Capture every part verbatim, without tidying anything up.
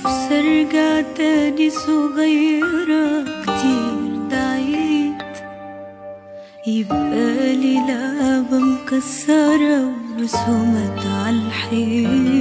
نفسي ارجع تاني صغيرة كتير دعيت، يبقى لي لعبة مكسرة ورسومات عالحيط.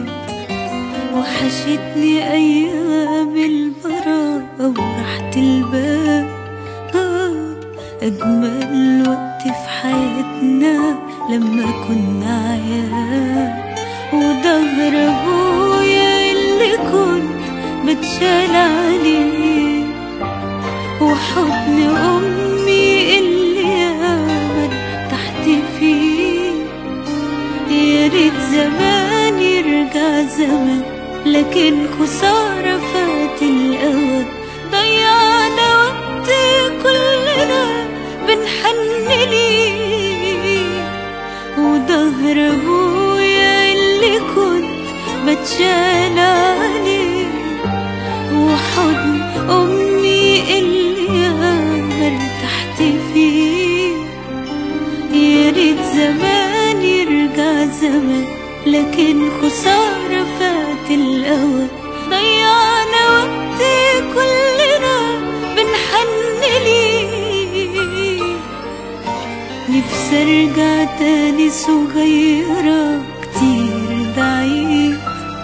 وحشتني أيام البراءة وراحة البال، آه أجمل وقت في حياتنا لما كنا عيال. وظهر أبويا اللي كنت بتشال عليه، وحضن أمي اللي ياما تحت فيه. يا ريت زمان يرجع زمان، لكن خسارة فات الأوان. ضيعنا وقت كلنا بنحن ليه، وظهر أبويا اللي كنت بتشال عليه، وحضن أمي اللي ياما ارتحت فيه. يا ريت زمان يرجع زمان، لكن خسارة فات الأوان. ضيعنا وقت كلنا بنحن ليه. نفسي ارجع تاني صغيرة كتير دعيت،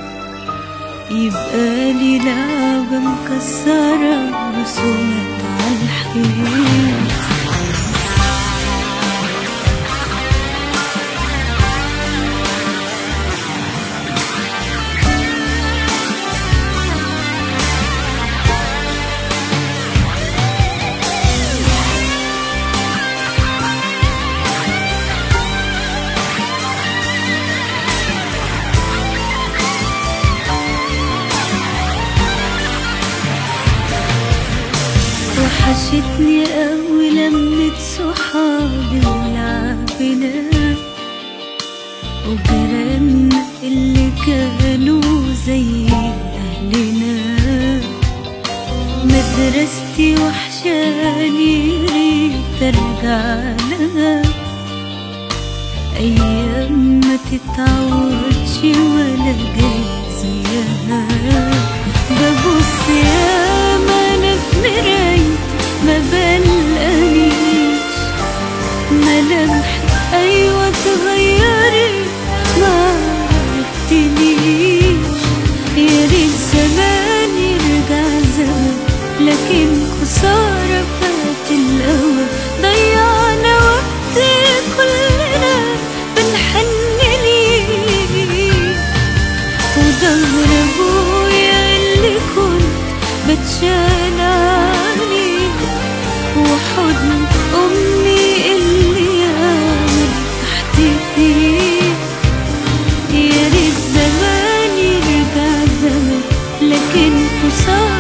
يبقى لي لعبة مكسرة رسومات عالحيط. وحشتني أوي لمة صحابي ولعبنا، وجيراننا اللي كانوا زي أهلنا. مدرستي وحشاني ريت أرجع لها، أيام ما تتعوضش ولا جاي زيها. ببص ياما أنا في مرايتي ما بلقانيش، ملامحي أيوة اتغيرت ما عرفتنيش. يا ريت زمان يرجع زمان، لكن خسارة فات الأوان. ضيعنا وقت كلنا بنحن ليه، وظهر أبويا اللي كنت بتشال عليه، وحضن أمي اللي ياما تحت فيه. يا ريت زمان يرجع زمان، لكن خسارة